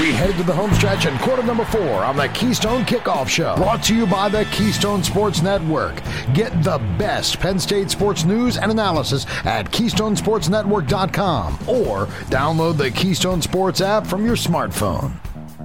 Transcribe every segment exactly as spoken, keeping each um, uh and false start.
We head to the home stretch in quarter number four on the Keystone Kickoff Show. Brought to you by the Keystone Sports Network. Get the best Penn State sports news and analysis at keystone sports network dot com or download the Keystone Sports app from your smartphone.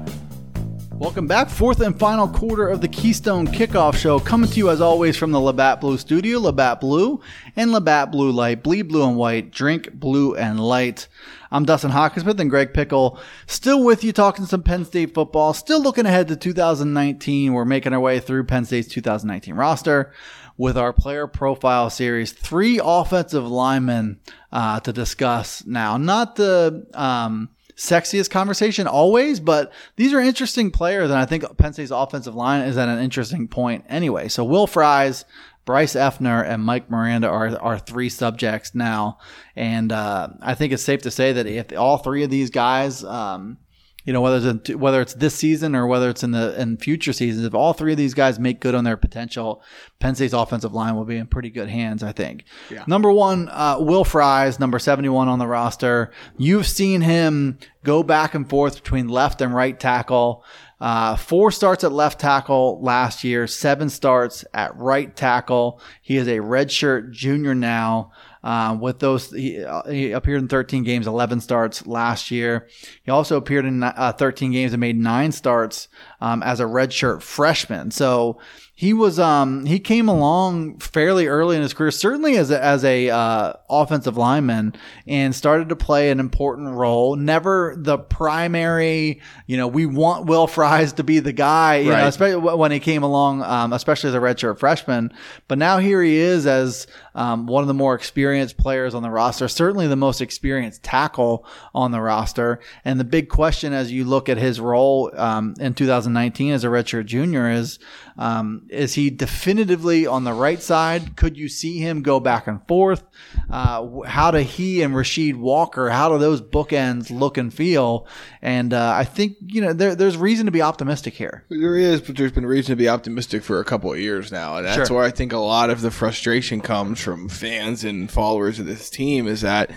Welcome back. Fourth and final quarter of the Keystone Kickoff Show. Coming to you as always from the Labatt Blue Studio. Labatt Blue and Labatt Blue Light. Bleed blue and white. Drink blue and light. I'm Dustin Hawkinsmith and Greg Pickle. Still with you talking some Penn State football. Still looking ahead to two thousand nineteen. We're making our way through Penn State's two thousand nineteen roster with our player profile series. Three offensive linemen uh, to discuss now. Not the... Um, sexiest conversation always, but these are interesting players, and I think Penn State's offensive line is at an interesting point anyway. So Will Fries, Bryce Effner, and Mike Miranda are are three subjects now, and uh, I think it's safe to say that if all three of these guys, um, you know, whether it's in, whether it's this season or whether it's in the in future seasons, if all three of these guys make good on their potential, Penn State's offensive line will be in pretty good hands, I think. Yeah. Number one, uh, Will Fries, number seventy-one on the roster. You've seen him go back and forth between left and right tackle. Uh, four starts at left tackle last year, seven starts at right tackle. He is a redshirt junior now. Uh, with those, he, uh, he appeared in thirteen games, eleven starts last year. He also appeared in uh, thirteen games and made nine starts um, as a redshirt freshman. So he was um, he came along fairly early in his career, certainly as a, as a uh, offensive lineman, and started to play an important role. Never the primary, you know, we want Will Fries to be the guy, you right. know, especially when he came along, um, especially as a redshirt freshman. But now here he is as um, one of the more experienced players on the roster, certainly the most experienced tackle on the roster. And the big question as you look at his role um, in two thousand nineteen as a redshirt junior is, um, is he definitively on the right side? Could you see him go back and forth? Uh, how do he and Rasheed Walker, how do those bookends look and feel? And uh, I think, you know, there, there's reason to be optimistic here. There is, but there's been reason to be optimistic for a couple of years now. And that's Sure. where I think a lot of the frustration comes from fans and followers of this team is that,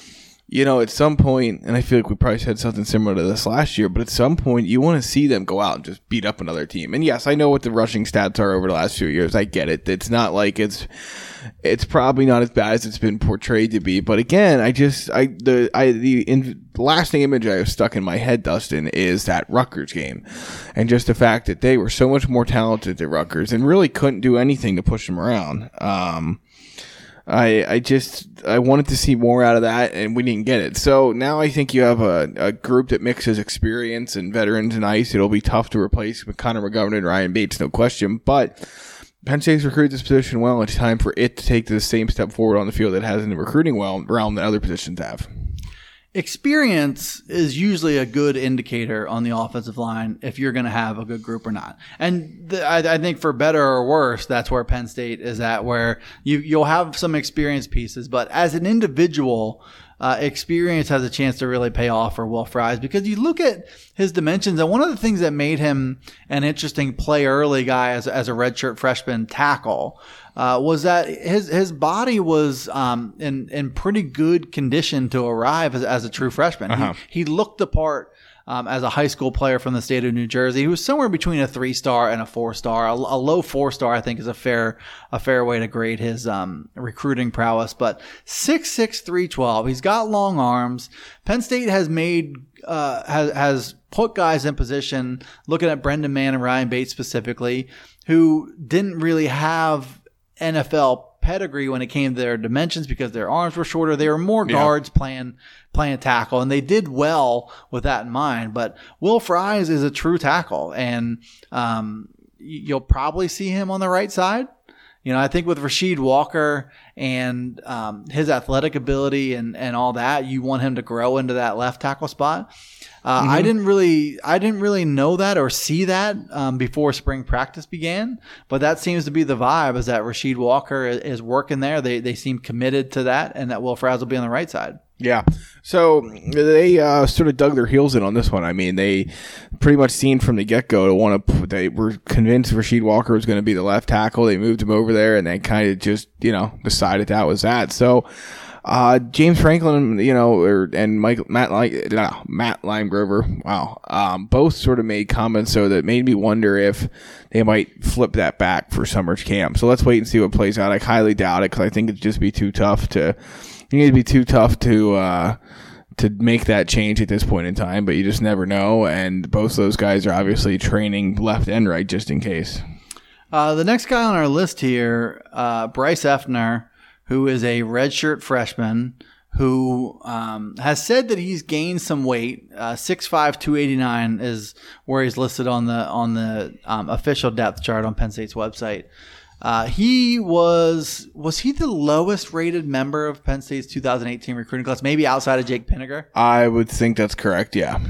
you know, at some point, and I feel like we probably said something similar to this last year, but at some point you want to see them go out and just beat up another team. And yes, I know what the rushing stats are over the last few years. I get it. It's not like it's, it's probably not as bad as it's been portrayed to be. But again, I just, I, the, I, the in, lasting image I have stuck in my head, Dustin, is that Rutgers game. And just the fact that they were so much more talented than Rutgers and really couldn't do anything to push them around. Um, I I just I wanted to see more out of that, and we didn't get it. So now I think you have a, a group that mixes experience and veterans and ice. It'll be tough to replace with Connor McGovern and Ryan Bates, no question. But Penn State's recruited this position well. It's time for it to take the same step forward on the field it has in the recruiting well realm that other positions have. Experience is usually a good indicator on the offensive line if you're going to have a good group or not. And the, I, I think for better or worse, that's where Penn State is at, where you, you'll have some experienced pieces. But as an individual, uh, experience has a chance to really pay off for Will Fries because you look at his dimensions. And one of the things that made him an interesting play early guy as, as a redshirt freshman tackle Uh, was that his his body was um, in in pretty good condition to arrive as, as a true freshman. Uh-huh. He, he looked the part um, as a high school player from the state of New Jersey. He was somewhere between a three star and a four star. A, a low four star, I think, is a fair a fair way to grade his um, recruiting prowess. But six six, three twelve. He's got long arms. Penn State has made uh, has has put guys in position. Looking at Brendan Mann and Ryan Bates specifically, who didn't really have N F L pedigree when it came to their dimensions because their arms were shorter. They were more guards yeah. playing playing tackle, and they did well with that in mind. But Will Fries is a true tackle, and um, you'll probably see him on the right side. You know, I think with Rasheed Walker and um, his athletic ability and, and all that, you want him to grow into that left tackle spot. Uh, mm-hmm. I didn't really, I didn't really know that or see that um, before spring practice began, but that seems to be the vibe. Is that Rasheed Walker is, is working there? They they seem committed to that, and that Will Fries will be on the right side. Yeah. So they uh, sort of dug their heels in on this one. I mean, they pretty much seen from the get-go to want to. They were convinced Rasheed Walker was going to be the left tackle. They moved him over there, and they kind of just, you know, decided that was that. So Uh, James Franklin, you know, or, and Mike, Matt, uh, Matt Limegrover, wow, um, both sort of made comments so that made me wonder if they might flip that back for summer camp. So let's wait and see what plays out. I highly doubt it because I think it'd just be too tough to, it'd be too tough to, uh, to make that change at this point in time, but you just never know. And both of those guys are obviously training left and right just in case. Uh, the next guy on our list here, uh, Bryce Effner, who is a redshirt freshman who um, has said that he's gained some weight. Uh, six five, two eighty-nine is where he's listed on the on the um, official depth chart on Penn State's website. Uh, he was was he the lowest rated member of Penn State's two thousand eighteen recruiting class, maybe outside of Jake Pinniger? I would think that's correct, yeah.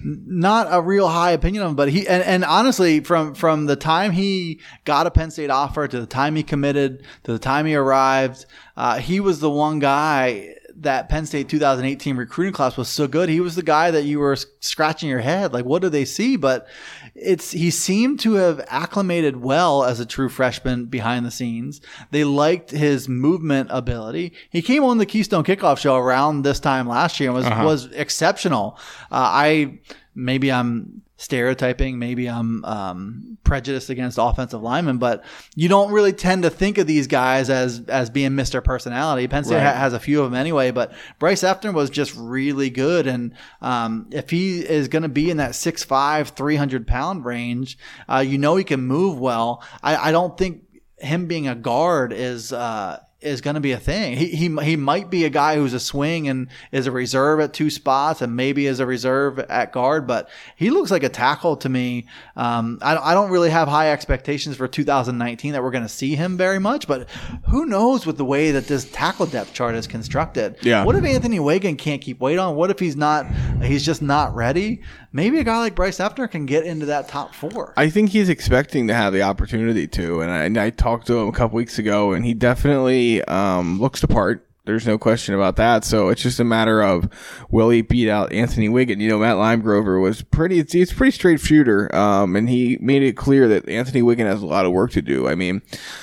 Not a real high opinion of him, but he and, and honestly, from from the time he got a Penn State offer to the time he committed to the time he arrived, uh, he was the one guy that Penn State two thousand eighteen recruiting class was so good. He was the guy that you were scratching your head, like, what do they see? But it's he seemed to have acclimated well as a true freshman behind the scenes. They liked his movement ability. He came on the Keystone Kickoff show around this time last year and was, uh-huh. was exceptional. Uh, I maybe I'm stereotyping, maybe I'm um, prejudiced against offensive linemen, but you don't really tend to think of these guys as as being Mister Personality. Penn State right. ha- has a few of them anyway, but Bryce Effner was just really good. And um, if he is going to be in that six five, three hundred pound range, uh, you know he can move well. I, I don't think him being a guard is uh, is going to be a thing. He, he he might be a guy who's a swing and is a reserve at two spots and maybe is a reserve at guard, but he looks like a tackle to me. Um, I, I don't really have high expectations for two thousand nineteen that we're going to see him very much, but who knows with the way that this tackle depth chart is constructed. Yeah. What if Anthony Wiggin can't keep weight on? What if he's not, he's just not ready? Maybe a guy like Bryce Effner can get into that top four. I think he's expecting to have the opportunity to, and I, and I talked to him a couple weeks ago, and he definitely um, looks the part. There's no question about that. So it's just a matter of, will he beat out Anthony Wiggin? You know, Matt Limegrover was pretty, it's, it's pretty straight shooter, um, and he made it clear that Anthony Wiggin has a lot of work to do. I mean,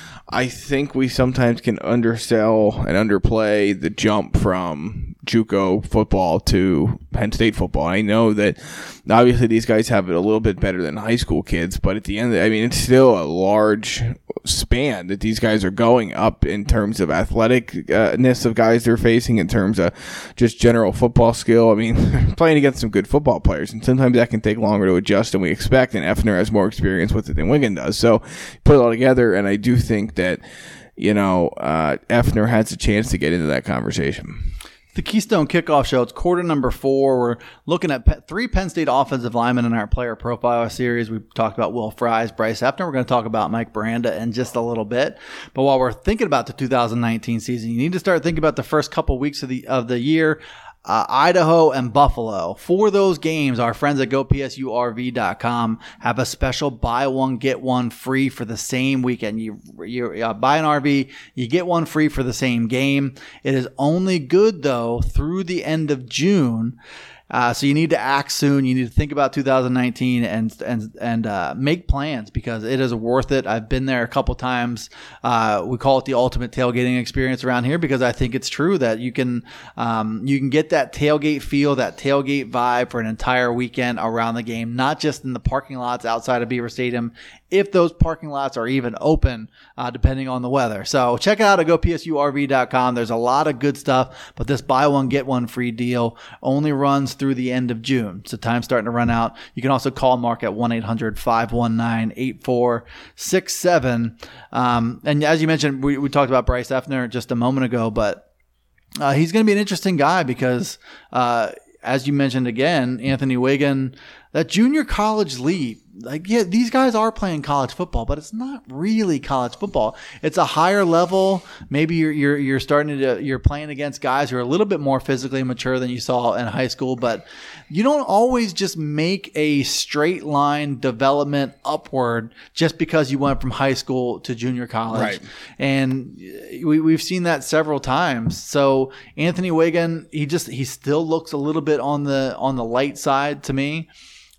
I think we sometimes can undersell and underplay the jump from JUCO football to Penn State football. I know that obviously these guys have it a little bit better than high school kids, but at the end, I mean, it's still a large span that these guys are going up in terms of athleticness of guys they're facing, in terms of just general football skill. I mean, playing against some good football players, and sometimes that can take longer to adjust than we expect, and Effner has more experience with it than Wiggin does. So put it all together, and I do think that, you know, uh, Effner has a chance to get into that conversation. The Keystone Kickoff Show. It's quarter number four. We're looking at pe- three Penn State offensive linemen in our player profile series. We've talked about Will Fries, Bryce Effner. We're going to talk about Mike Miranda in just a little bit. But while we're thinking about the two thousand nineteen season, you need to start thinking about the first couple weeks of the of the year. Uh, Idaho and Buffalo. For those games, our friends at go P S U R V dot com have a special buy one, get one free for the same weekend. You, you uh, buy an R V, you get one free for the same game. It is only good, though, through the end of June. Uh, so you need to act soon. You need to think about two thousand nineteen and and and uh, make plans, because it is worth it. I've been there a couple times. Uh, we call it the ultimate tailgating experience around here, because I think it's true that you can um, you can get that tailgate feel, that tailgate vibe for an entire weekend around the game, not just in the parking lots outside of Beaver Stadium, if those parking lots are even open, uh, depending on the weather. So check it out at go P S U R V dot com. There's a lot of good stuff, but this buy one, get one free deal only runs through the end of June. So time's starting to run out. You can also call Mark at one eight hundred, five one nine, eight four six seven. Um, and as you mentioned, we, we talked about Bryce Effner just a moment ago, but uh, he's going to be an interesting guy because, uh, as you mentioned again, Anthony Wiggin, that junior college league, like, yeah, these guys are playing college football, but it's not really college football. It's a higher level. Maybe you're you're you're starting to you're playing against guys who are a little bit more physically mature than you saw in high school, but you don't always just make a straight line development upward just because you went from high school to junior college. Right. And we we've seen that several times. So Anthony Wiggin, he just he still looks a little bit on the on the light side to me.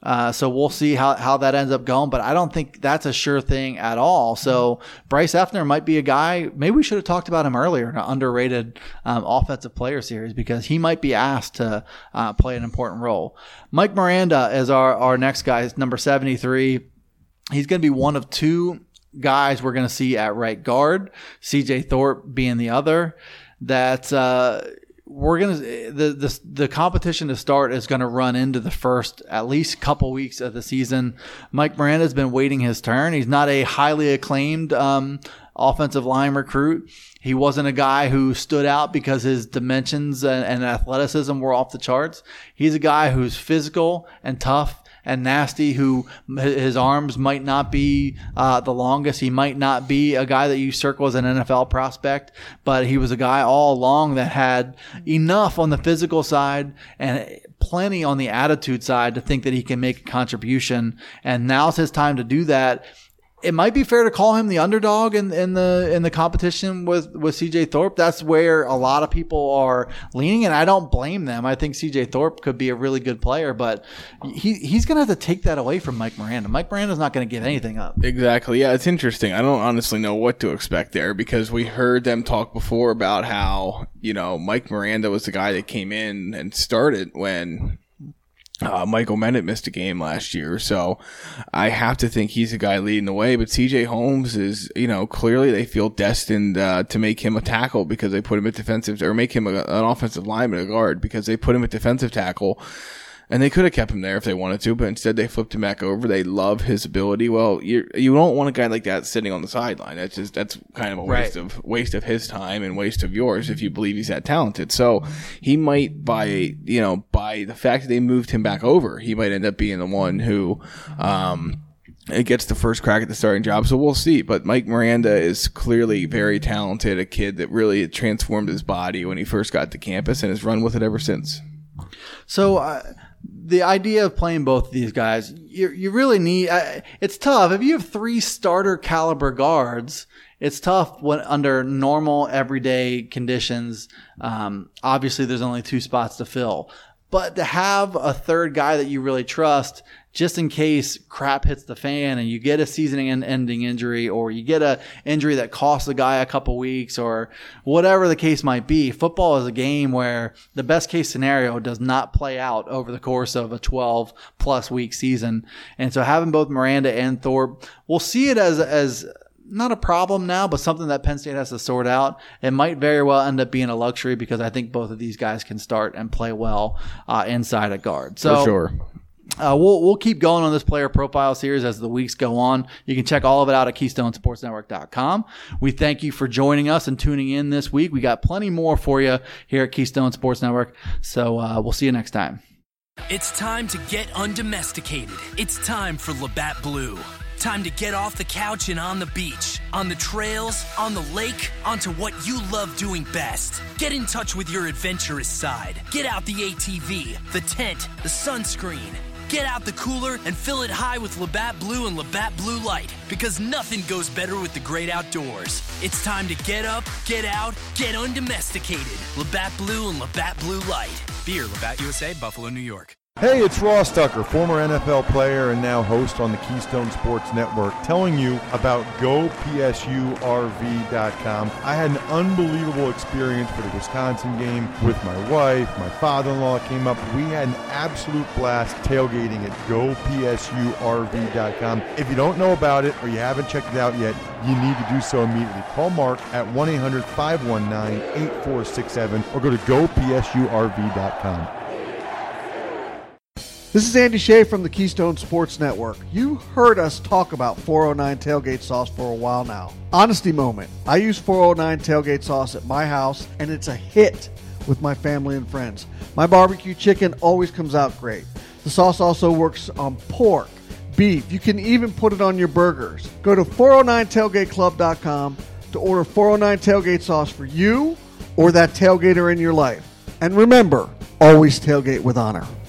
Uh, so we'll see how, how that ends up going, but I don't think that's a sure thing at all. So Bryce Effner might be a guy, maybe we should have talked about him earlier in an underrated um, offensive player series, because he might be asked to uh, play an important role. Mike Miranda is our, our next guy, is number seventy-three. He's going to be one of two guys we're going to see at right guard, C J Thorpe being the other. That uh, we're going to the, the the competition to start is going to run into the first at least couple weeks of the season. Mike Miranda has been waiting his turn. He's not a highly acclaimed um, offensive line recruit. He wasn't a guy who stood out because his dimensions and, and athleticism were off the charts. He's a guy who's physical and tough and nasty, who his arms might not be uh, the longest. He might not be a guy that you circle as an N F L prospect, but he was a guy all along that had enough on the physical side and plenty on the attitude side to think that he can make a contribution. And now's his time to do that. It might be fair to call him the underdog in, in the in the competition with, with C J Thorpe. That's where a lot of people are leaning, and I don't blame them. I think C J Thorpe could be a really good player, but he he's going to have to take that away from Mike Miranda. Mike Miranda's not going to give anything up. Exactly. Yeah, it's interesting. I don't honestly know what to expect there, because we heard them talk before about how, you know, Mike Miranda was the guy that came in and started when Uh, Michael Bennett missed a game last year, so I have to think he's the guy leading the way. But C J Holmes is, you know, clearly they feel destined uh, to make him a tackle because they put him at defensive, or make him a, an offensive lineman, a guard, because they put him at defensive tackle. And they could have kept him there if they wanted to, but instead they flipped him back over. They love his ability. Well, you you don't want a guy like that sitting on the sideline. That's just that's kind of a waste right. of waste of his time and waste of yours if you believe he's that talented. So he might, by you know by the fact that they moved him back over, he might end up being the one who um it gets the first crack at the starting job. So we'll see. But Mike Miranda is clearly very talented, a kid that really transformed his body when he first got to campus and has run with it ever since. So. Uh, The idea of playing both of these guys, you you really need. Uh, it's tough if you have three starter caliber guards. It's tough when under normal everyday conditions. Um, obviously, there's only two spots to fill, but to have a third guy that you really trust, just in case crap hits the fan and you get a season-ending injury, or you get a injury that costs the guy a couple weeks, or whatever the case might be. Football is a game where the best case scenario does not play out over the course of a twelve plus week season. And so having both Miranda and Thorpe, we'll see it as, as not a problem now, but something that Penn State has to sort out. It might very well end up being a luxury, because I think both of these guys can start and play well uh, inside a guard. So, for sure. Uh, we'll we'll keep going on this player profile series as the weeks go on. You can check all of it out at keystone sports network dot com. We thank you for joining us and tuning in this week. We got plenty more for you here at Keystone Sports Network. So uh, we'll see you next time. It's time to get undomesticated. It's time for Labatt Blue. Time to get off the couch and on the beach, on the trails, on the lake, onto what you love doing best. Get in touch with your adventurous side. Get out the A T V, the tent, the sunscreen. Get out the cooler and fill it high with Labatt Blue and Labatt Blue Light, because nothing goes better with the great outdoors. It's time to get up, get out, get undomesticated. Labatt Blue and Labatt Blue Light. Beer, Labatt U S A, Buffalo, New York. Hey, it's Ross Tucker, former N F L player and now host on the Keystone Sports Network, telling you about go P S U R V dot com. I had an unbelievable experience for the Wisconsin game with my wife. My father-in-law came up. We had an absolute blast tailgating at go P S U R V dot com. If you don't know about it or you haven't checked it out yet, you need to do so immediately. Call Mark at one eight hundred five one nine eight four six seven or go to go P S U R V dot com. This is Andy Shea from the Keystone Sports Network. You heard us talk about four oh nine Tailgate Sauce for a while now. Honesty moment. I use four oh nine Tailgate Sauce at my house, and it's a hit with my family and friends. My barbecue chicken always comes out great. The sauce also works on pork, beef. You can even put it on your burgers. Go to four oh nine tailgate club dot com to order four oh nine Tailgate Sauce for you or that tailgater in your life. And remember, always tailgate with honor.